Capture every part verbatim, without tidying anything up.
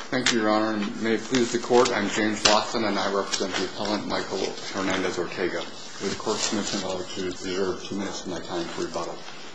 Thank you, Your Honor, and may it please the Court, I'm James Watson, and I represent the appellant Michael Hernandez-Ortega. With the Court's permission, I'd like to reserve two minutes of my time for rebuttal.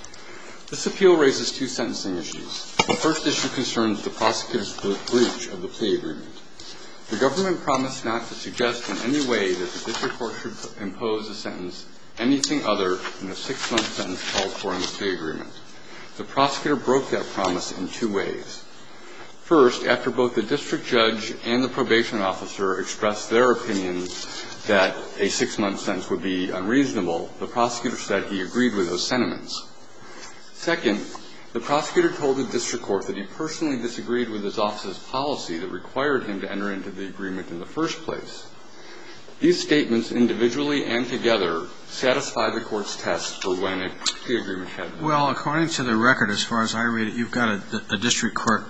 This appeal raises two sentencing issues. The first issue concerns the prosecutor's breach of the plea agreement. The government promised not to suggest in any way that the district court should impose a sentence anything other than the six-month sentence called for in the plea agreement. The prosecutor broke that promise in two ways. First, after both the district judge and the probation officer expressed their opinions that a six-month sentence would be unreasonable, the prosecutor said he agreed with those sentiments. Second, the prosecutor told the district court that he personally disagreed with his office's policy that required him to enter into the agreement in the first place. These statements, individually and together, satisfy the court's test for when a plea agreement had been made. Well, according to the record, as far as I read it, you've got a, a district court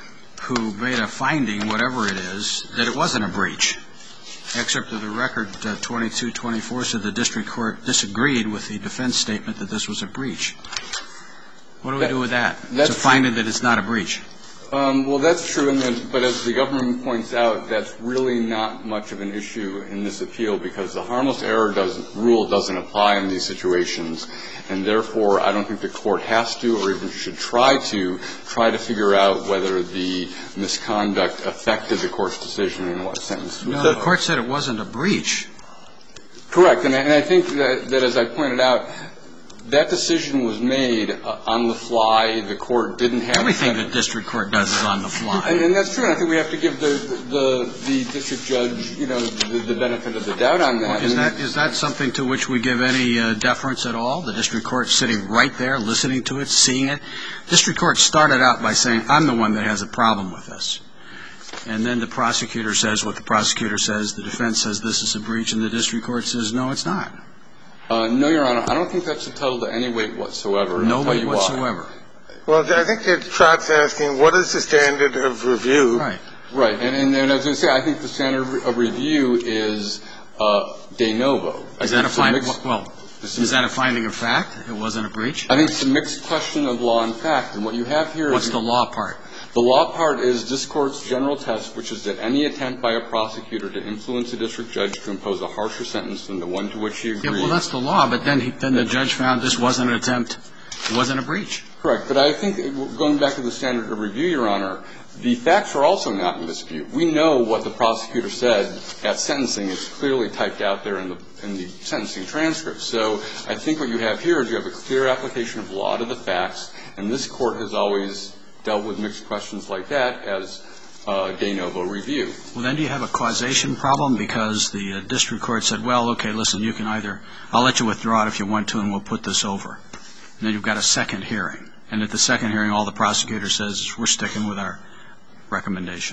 who made a finding, whatever it is, that it wasn't a breach. Excerpt of the record, uh, twenty-two twenty-four, said the district court disagreed with the defense statement that this was a breach. What do we that, do with that? That's to find it that it's not a breach. Um, well, that's true, and then, but as the government points out, that's really not much of an issue in this appeal because the harmless error doesn't, rule doesn't apply in these situations, and therefore I don't think the court has to or even should try to try to figure out whether the misconduct affected the court's decision and what sentence was. No, the court said it wasn't a breach. Correct, and I, and I think that, that, as I pointed out, that decision was made uh, on the fly. The court didn't have everything the district court does is on the fly, and, and that's true. And I think we have to give the the, the district judge, you know, the, the benefit of the doubt on that. Well, is that is that something to which we give any uh, deference at all? The district court sitting right there, listening to it, seeing it. District court started out by saying, "I'm the one that has a problem with this," and then the prosecutor says what the prosecutor says. The defense says this is a breach, and the district court says, "No, it's not." Uh, no, Your Honor. I don't think that's entitled to any weight whatsoever. No weight whatsoever. Well, I think Judge Trott's asking, what is the standard of review? Right. Right. And, and, and as I say, I think the standard of review is uh, de novo. Is that a finding? Well, is that a finding of fact? It wasn't a breach? I think it's a mixed question of law and fact. And what you have here What's is... What's the law part? The law part is this Court's general test, which is that any attempt by a prosecutor to influence a district judge to impose a harsher sentence than the one to which he agreed. Yeah, well, that's the law, but then he, then the judge found this wasn't an attempt, it wasn't a breach. Correct. But I think, going back to the standard of review, Your Honor, the facts are also not in dispute. We know what the prosecutor said at sentencing. It's clearly typed out there in the in the sentencing transcript. So I think what you have here is you have a clear application of law to the facts, and this Court has always dealt with mixed questions like that as uh, de novo review. Well, then do you have a causation problem? Because the uh, district court said, well, okay, listen, you can either, I'll let you withdraw it if you want to, and we'll put this over. And then you've got a second hearing. And at the second hearing, all the prosecutor says is we're sticking with our recommendation.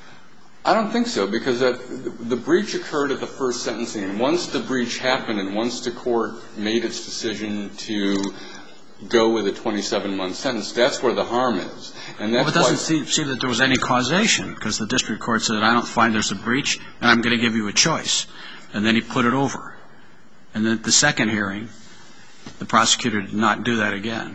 I don't think so, because that, the breach occurred at the first sentencing. And once the breach happened and once the Court made its decision to go with a twenty-seven month sentence, that's where the harm is. And that's well, it doesn't seem, seem that there was any causation, because the district court said, I don't find there's a breach, and I'm going to give you a choice. And then he put it over. And then at the second hearing, the prosecutor did not do that again.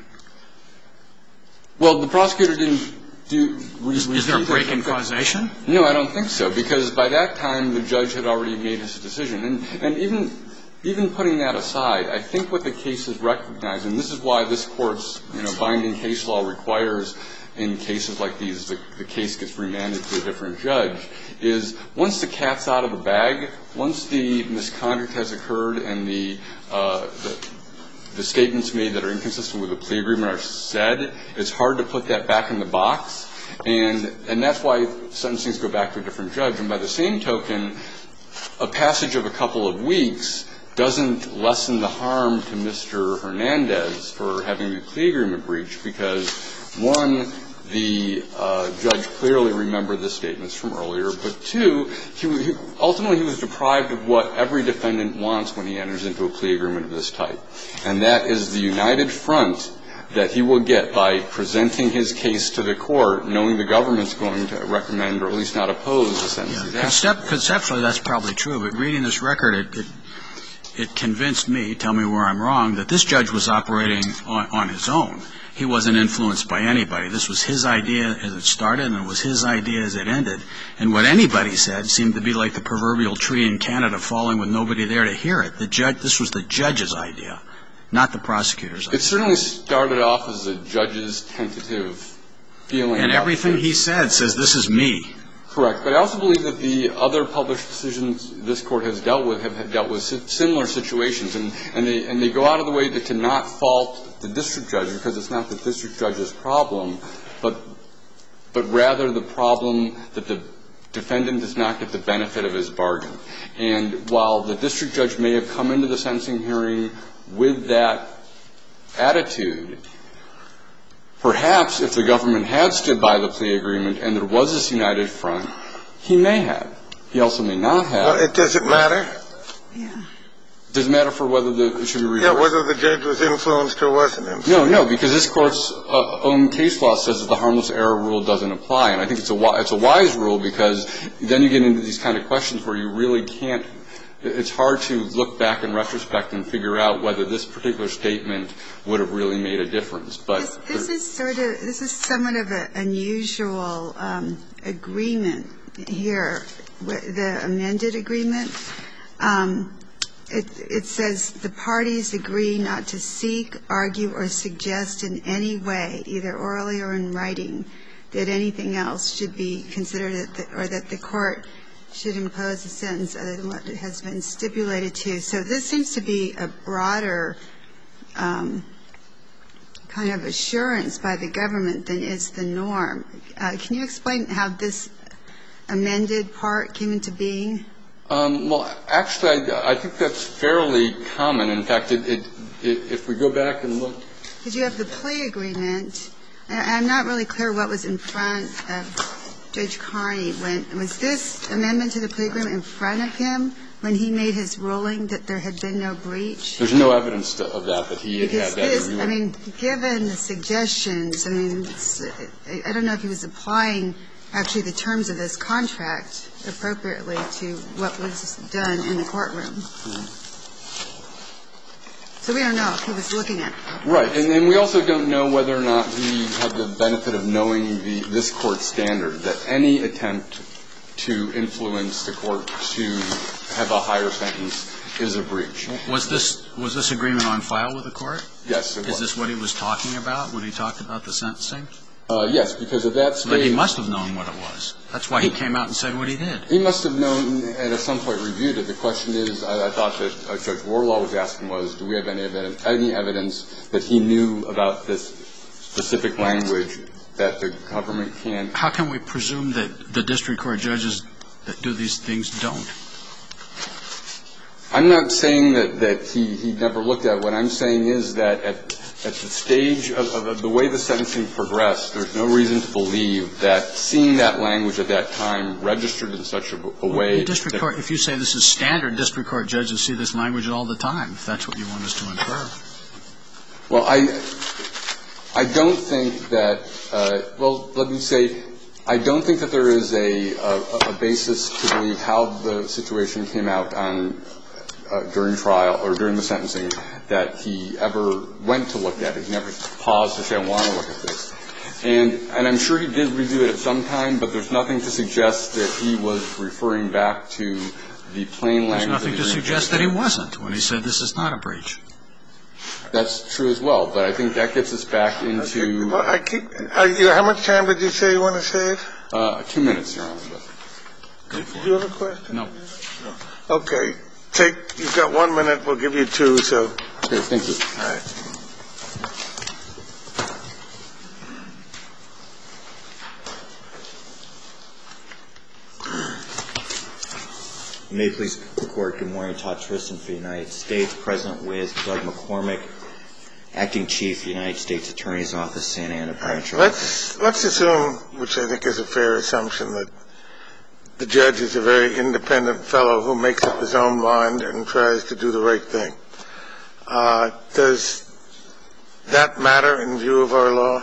Well, the prosecutor didn't do... Is, is there a break in causation? No, I don't think so, because by that time the judge had already made his decision. And, and even... Even putting that aside, I think what the cases recognize, and this is why this Court's, you know, binding case law requires in cases like these, the, the case gets remanded to a different judge, is once the cat's out of the bag, once the misconduct has occurred and the, uh, the, the statements made that are inconsistent with the plea agreement are said, it's hard to put that back in the box. And, and that's why sentencings go back to a different judge. And by the same token, a passage of a couple of weeks doesn't lessen the harm to Mister Hernandez for having the plea agreement breached because, one, the uh, judge clearly remembered the statements from earlier, but two, he, he, ultimately he was deprived of what every defendant wants when he enters into a plea agreement of this type, and that is the united front that he will get by presenting his case to the Court, knowing the government's going to recommend or at least not oppose the sentence. Yeah. Concept, conceptually, that's probably true, but reading this record, it, it it convinced me, tell me where I'm wrong, that this judge was operating on, on his own. He wasn't influenced by anybody. This was his idea as it started, and it was his idea as it ended. And what anybody said seemed to be like the proverbial tree in Canada falling with nobody there to hear it. The judge, this was the judge's idea, not the prosecutor's idea. It certainly started off as a judge's tentative feeling. And everything he said says, this is me. Correct. But I also believe that the other published decisions this Court has dealt with have dealt with similar situations. And, and, they, and they go out of the way to, to not fault the district judge, because it's not the district judge's problem, but, but rather the problem that the defendant does not get the benefit of his bargain. And while the district judge may have come into the sentencing hearing with that attitude, perhaps if the government had stood by the plea agreement and there was this united front, he may have. He also may not have. Well, it doesn't matter? Yeah. Does it matter for whether the, it should be reversed? Yeah, whether the judge was influenced or wasn't influenced. No, no, because this Court's uh, own case law says that the harmless error rule doesn't apply. And I think it's a, it's a wise rule, because then you get into these kind of questions where you really can't – it's hard to look back in retrospect and figure out whether this particular statement would have really made a difference. But This, this is sort of – this is somewhat of an unusual um, agreement here, the amended agreement. Um It, it says the parties agree not to seek, argue, or suggest in any way, either orally or in writing, that anything else should be considered at the, or that the court should impose a sentence other than what has been stipulated to. So this seems to be a broader um, kind of assurance by the government than is the norm. Uh, can you explain how this amended part came into being? Um, well, actually, I, I think that's fairly common. In fact, it, it, it, if we go back and look. Because you have the plea agreement. I'm not really clear what was in front of Judge Carney. When, was this amendment to the plea agreement in front of him when he made his ruling that there had been no breach? There's no evidence to, of that, that he had because had that. This, I mean, given the suggestions, I mean, it's, I don't know if he was applying actually the terms of this contract appropriately to what was done in the courtroom. Mm-hmm. So we don't know if he was looking at it. Right. And, and we also don't know whether or not he had the benefit of knowing the, this Court's standard, that any attempt to influence the Court to have a higher sentence is a breach. Was this, was this agreement on file with the Court? Yes, it was. Is this what he was talking about when he talked about the sentencing? Uh, yes, because at that stage. But he must have known what it was. That's why he came out and said what he did. He must have known and at some point reviewed it. The question is, I, I thought that uh, Judge Warlaw was asking was, do we have any evidence, any evidence that he knew about this specific language that the government can't? How can we presume that the district court judges that do these things don't? I'm not saying that, that he, he never looked at it. What I'm saying is that at, at the stage of, of, of the way the sentencing progressed, there's no reason to believe that seeing that language at that time registered in such a, a way. The district court, if you say this is standard, district court judges see this language all the time, if that's what you want us to infer. Well, I, I don't think that, uh, well, let me say, I don't think that there is a, a, a basis to believe how the situation came out on Uh, during trial or during the sentencing that he ever went to look at it. He never paused to say, I want to look at this. And, and I'm sure he did review it at some time, but there's nothing to suggest that he was referring back to the plain language. There's nothing to suggest that he wasn't when he said this is not a breach. That's true as well, but I think that gets us back into. Well, I keep. Are you, how much time did you say you want to save? Uh, two minutes, Your Honor. Do you have a question? No. no. Okay. Take, you've got one minute. We'll give you two, so. Okay, thank you. All right. May it please the Court. Good morning. Todd Tristan for the United States. Present with Doug McCormick, Acting Chief, United States Attorney's Office, Santa Ana Branch. Let's, let's assume, which I think is a fair assumption, that the judge is a very independent fellow who makes up his own mind and tries to do the right thing. Uh, does that matter in view of our law?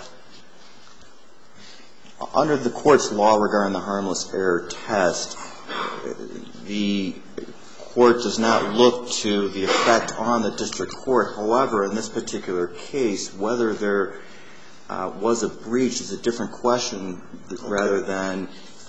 Under the Court's law regarding the harmless error test, the court does not look to the effect on the district court. However, in this particular case, whether there uh, was a breach is a different question rather than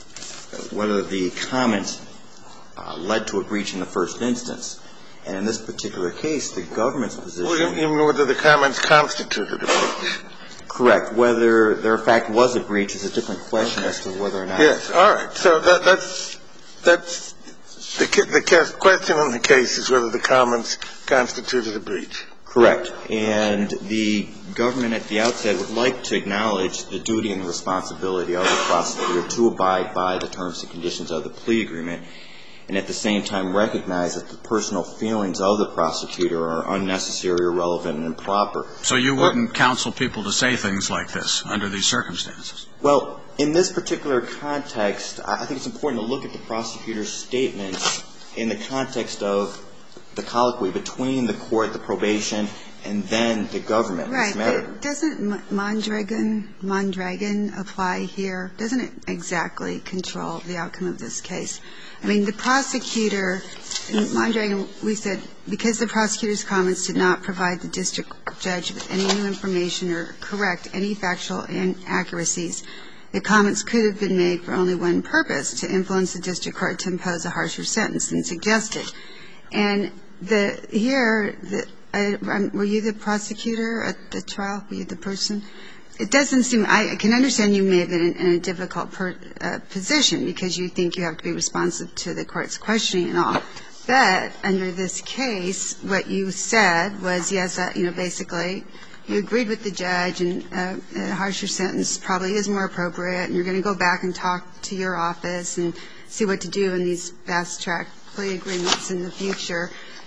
whether the comment uh, led to a breach in the first instance. And in this particular case, the government's position... Well, even whether the comments constituted a breach. Correct. Whether there, in fact, was a breach is a different question as to whether or not... Yes, all right. So that, that's, that's the, the question on the case is whether the comments constituted a breach. Correct. And the government at the outset would like to acknowledge the duty and the responsibility of the prosecutor to abide by the terms and conditions of the plea agreement, and at the same time recognize that the personal feelings of the prosecutor are unnecessary, irrelevant, and improper. So you wouldn't counsel people to say things like this under these circumstances? Well, in this particular context, I think it's important to look at the prosecutor's statements in the context of the colloquy between the court, the probation, and then the government in this matter. Right, but doesn't Mondragon, Mondragon apply here? Doesn't it exactly control the outcome of this case? I mean, the prosecutor, in Mondragon, we said, because the prosecutor's comments did not provide the district judge with any new information or correct any factual inaccuracies, the comments could have been made for only one purpose, to influence the district court to impose a harsher sentence than suggested. And the here, the, I, were you the prosecutor at the trial? Were you the person? It doesn't seem, I can understand you may have been in, in a difficult per, uh, position because you think you have to be responsive to the court's questioning and all. But under this case, what you said was, yes, uh, you know, basically, you agreed with the judge and uh, a harsher sentence probably is more appropriate, and you're going to go back and talk to your office and see what to do in these fast-track plea agreements in the future.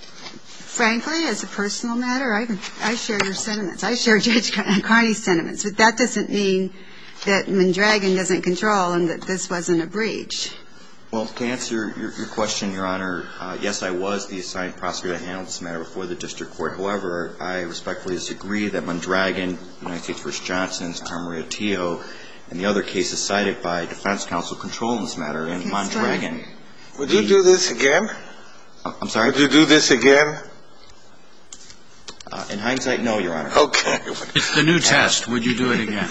Frankly, as a personal matter, I, I share your sentiments. I share Judge Carney's sentiments. But that doesn't mean that Mondragon doesn't control and that this wasn't a breach. Well, to answer your, your question, Your Honor, uh, yes, I was the assigned prosecutor that handled this matter before the district court. However, I respectfully disagree that Mondragon, United States v. Johnson, Camarillo, and the other cases cited by defense counsel control in this matter. And Mondragon... Would you do this again? I'm sorry? Would you do this again? Uh, in hindsight, no, Your Honor. Okay. It's the new test. Would you do it again?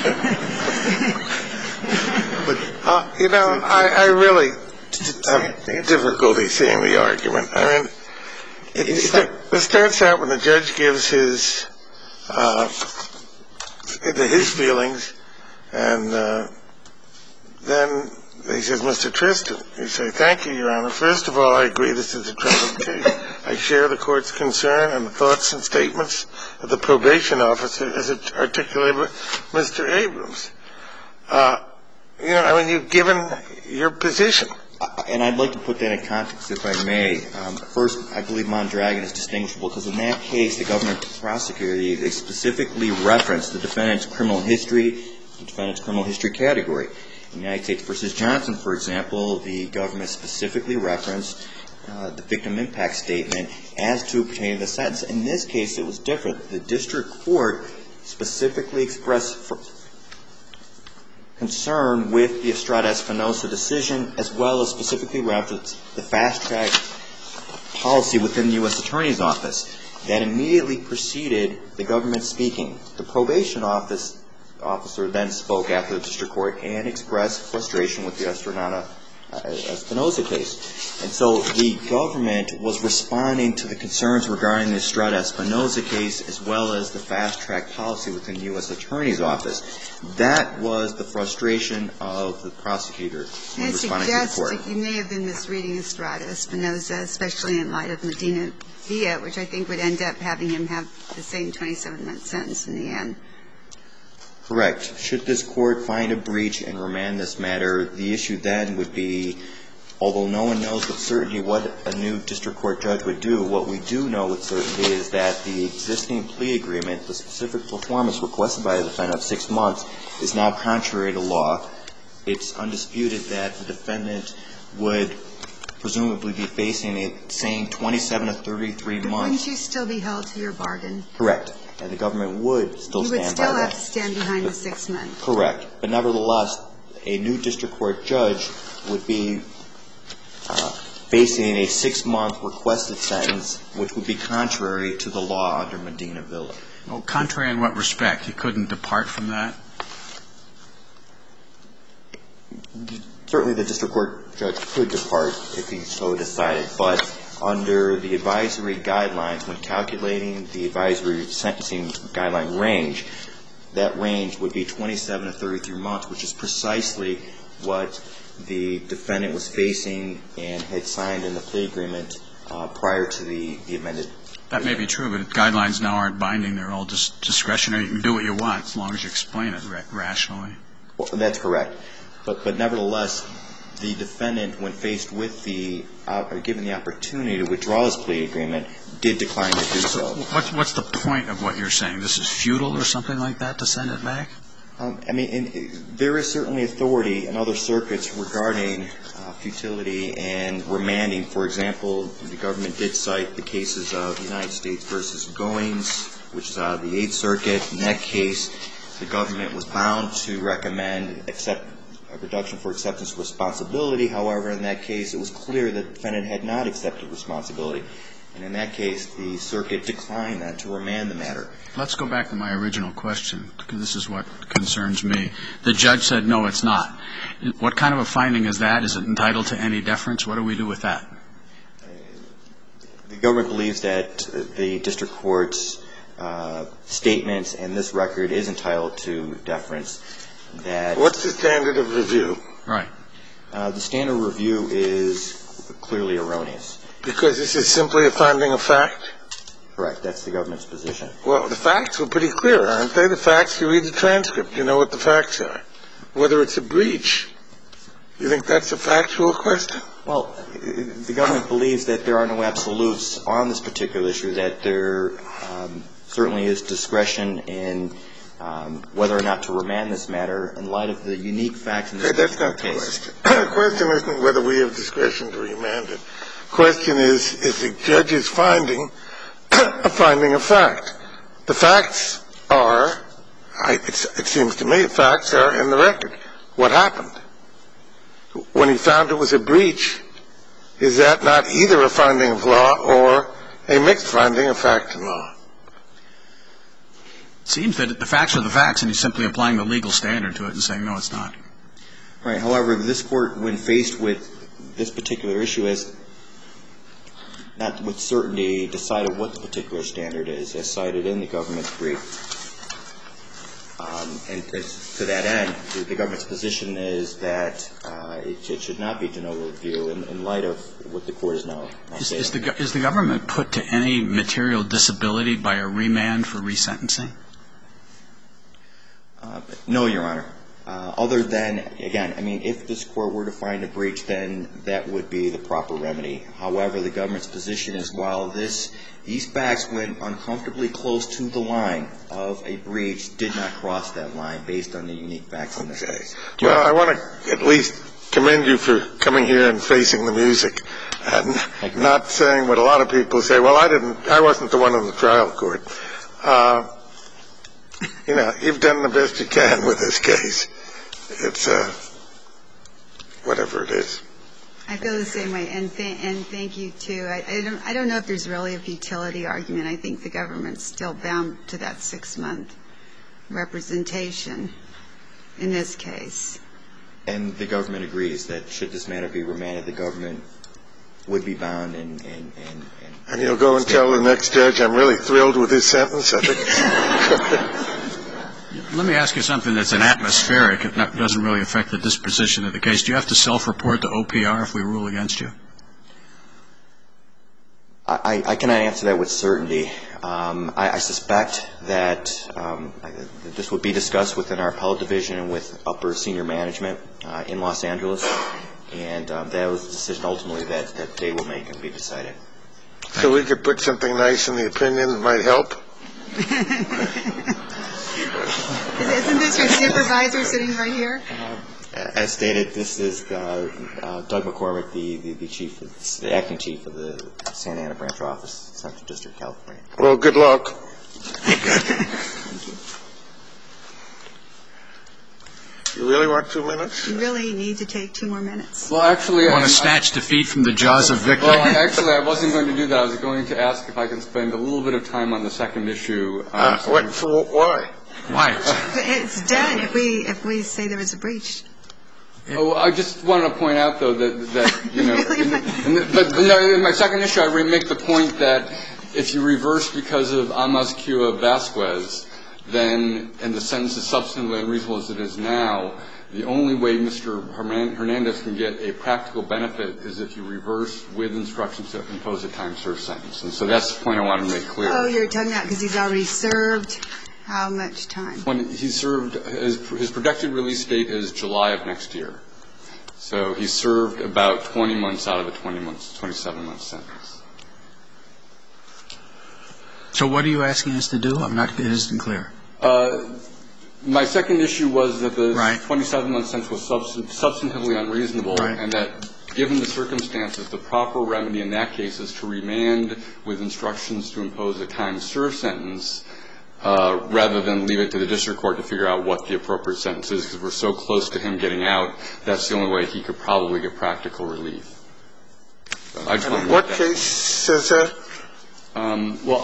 but, uh, you know, I, I really have difficulty seeing the argument. I mean, it, it, it starts out when the judge gives his uh, his feelings, and uh, then he says, Mister Tristan, you say, thank you, Your Honor. First of all, I agree this is a troubled case. I share the court's concern and the thoughts and statements of the probation officer as articulated by Mister Abrams. Uh, you know, I mean, you've given your position. And I'd like to put that in context, if I may. Um, first, I believe Mondragon is distinguishable because in that case, the government prosecutor, they specifically referenced the defendant's criminal history, the defendant's criminal history category. In United States v. Johnson, for example, the government specifically referenced uh, the victim impact statement as to pertaining to the sentence. In this case, it was different. The district court specifically expressed for concern with the Estrada-Espinosa decision, as well as specifically referenced the fast-track policy within the U S Attorney's Office. That immediately preceded the government speaking. The probation office officer then spoke after the district court and expressed frustration with the Estrada-Espinosa case. And so the government was responding to the concerns regarding the Estrada-Espinosa case as well as the fast-track policy within the U S Attorney's Office. That was the frustration of the prosecutor in responding to the court. I suggest you may have been misreading Estrada-Espinosa, especially in light of Medina Villa, which I think would end up having him have the same twenty-seven month sentence in the end. Correct. Should this court find a breach and remand this matter, the issue then would be, although no one knows with certainty what a new district court judge would do, what we do know with certainty is that the existing plea agreement, the specific performance requested by the defendant of six months, is now contrary to law. It's undisputed that the defendant would presumably be facing a same twenty-seven to thirty-three months. Wouldn't you still be held to your bargain? Correct. And the government would still stand by that. You would still have to stand behind the six months. Correct. But nevertheless, a new district court judge would be uh, facing a six-month requested sentence, which would be contrary to the law under Medina Villa. Well, contrary in what respect? He couldn't depart from that? Certainly the district court judge could depart if he so decided, but under the advisory guidelines, when calculating the advisory sentencing guideline range, that range would be twenty-seven to thirty-three months, which is precisely what the defendant was facing and had signed in the plea agreement uh, prior to the, the amended. That may be true, but guidelines now aren't binding. They're all just discretionary. You can do what you want as long as you explain it ra- rationally. Well, that's correct. But, but nevertheless, the defendant, when faced with the, uh, given the opportunity to withdraw his plea agreement, did decline to do so. What's, what's the point of what you're saying? This is futile or something like that to send it back? Um, I mean, in, there is certainly authority in other circuits regarding uh, futility and remanding. For example, the government did cite the cases of United States versus Goings, which is out of the Eighth Circuit. In that case, the government was bound to recommend accept, a reduction for acceptance of responsibility. However, in that case, it was clear that the defendant had not accepted responsibility. And in that case, the circuit declined that to remand the matter. Let's go back to my original question, because this is what concerns me. The judge said, no, it's not. What kind of a finding is that? Is it entitled to any deference? What do we do with that? The government believes that the district court's uh, statements and this record is entitled to deference. That What's the standard of review? Right. Uh, the standard of review is clearly erroneous. Because this is simply a finding of fact? Correct. That's the government's position. Well, the facts were pretty clear, aren't they? The facts, you read the transcript, you know what the facts are. Whether it's a breach, you think that's a factual question? Well, the government believes that there are no absolutes on this particular issue, that there um, certainly is discretion in um, whether or not to remand this matter in light of the unique facts in this Okay, particular that's not the case. question. The question isn't whether we have discretion to remand it. The question is, is the judge's finding a finding of fact? The facts are, I, it's, it seems to me, the facts are in the record. What happened? When he found it was a breach, is that not either a finding of law or a mixed finding of fact and law? It seems that the facts are the facts, and he's simply applying the legal standard to it and saying, no, it's not. Right. However, this court, when faced with this particular issue, has not with certainty decided what the particular standard is, as cited in the government's brief. Um, and to that end, the, the government's position is that uh, it, it should not be de novo review in, in light of what the court is now, now Is, saying. is, the, is the government put to any material disability by a remand for resentencing? Uh, no, Your Honor. Uh, other than, again, I mean, if this court were to find a breach, then that would be the proper remedy. However, the government's position is while this, these facts went uncomfortably close to the line of a breach, did not cross that line based on the unique facts in this Okay. case. Well, I want to at least commend you for coming here and facing the music and not saying what a lot of people say, well, I didn't, I wasn't the one in the trial court. Uh, you know, you've done the best you can with this case. It's uh, whatever it is. I feel the same way, and, th- and thank you, too. I, I, don't, I don't know if there's really a futility argument. I think the government's still bound to that six-month representation in this case. And the government agrees that should this matter be remanded, the government would be bound and... And, and, and, and you'll go and tell the next judge, I'm really thrilled with his sentence. I think Let me ask you something that's an atmospheric. It not, doesn't really affect the disposition of the case. Do you have to self-report to O P R if we rule against you? I, I cannot answer that with certainty. Um, I, I suspect that, um, I, that this would be discussed within our appellate division and with upper senior management uh, in Los Angeles, and um, that was a decision ultimately that, that they will make and be decided. so we could put something nice in the opinion that might help. Isn't this your supervisor sitting right here? Uh, as stated, this is uh, uh, Doug McCormick, the, the, the chief, of, the acting chief of the Santa Ana branch office, Central District, California. Well, good luck. Thank you. You really want two minutes? You really need to take two more minutes. Well, actually, You want I- to snatch defeat from the jaws of victory? Well, I- actually, I wasn't going to do that. I was going to ask if I can spend a little bit of time on the second issue. Um, Uh, what, for, why? Why? It's done if we, if we say there was a breach. Oh, I just wanted to point out, though, that, that you know, Really? in the, in the, but no, in my second issue, I re- make the point that if you reverse because of Amazcua Vasquez, then, and the sentence is substantively unreasonable as it is now, the only way Mister Hernandez can get a practical benefit is if you reverse with instructions to impose a time-served sentence. And so that's the point I wanted to make clear. Oh, you're talking about because he's already served how much time? When he served, his, his projected release date is July of next year. So he served about twenty months out of a twenty months, twenty-seven month sentence. So what are you asking us to do? I'm not, it isn't clear. Uh, my second issue was that the Right. twenty-seven month sentence was substan- substantively unreasonable, Right. and that given the circumstances, the proper remedy in that case is to remand with instructions to impose a time-served sentence uh, rather than leave it to the district court to figure out what the appropriate sentence is, because we're so close to him getting out. That's the only way he could probably get practical relief. So I just wanted to What make that- case says that? Um, well,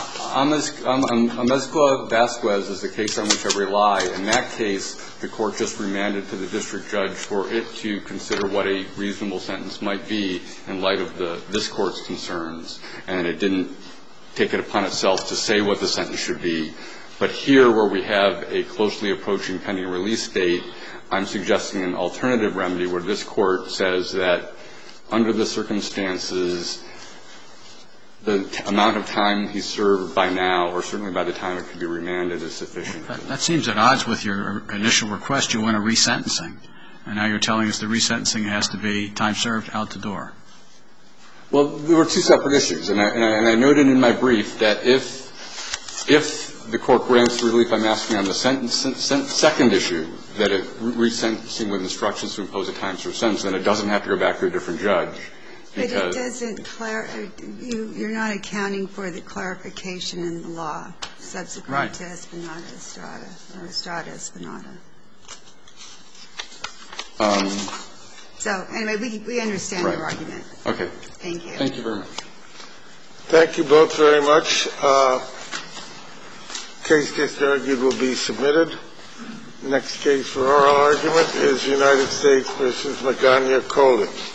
Amezcua Vasquez is the case on which I rely. In that case, the court just remanded to the district judge for it to consider what a reasonable sentence might be in light of the, this court's concerns, and it didn't take it upon itself to say what the sentence should be. But here, where we have a closely approaching pending release date, I'm suggesting an alternative remedy where this court says that under the circumstances, the t- amount of time he's served by now, or certainly by the time it could be remanded, is sufficient. That, that seems at odds with your initial request. You want a resentencing. And now you're telling us the resentencing has to be time served, out the door. Well, there were two separate issues, and I, and I, and I noted in my brief that if, if the court grants the relief I'm asking on the sentence, sen- second issue, that it resentencing with instructions to impose a time-served sentence, then it doesn't have to go back to a different judge. But it Because doesn't, clar- you, you're not accounting for the clarification in the law subsequent Right. to Espinada Estrada, or Estrada Espinada. Um, So, anyway, we, we understand Right. your argument. okay. Thank you. Thank you very much. Thank you both very much. Uh, case just argued will be submitted. Next case for oral argument is United States versus Magana Coley.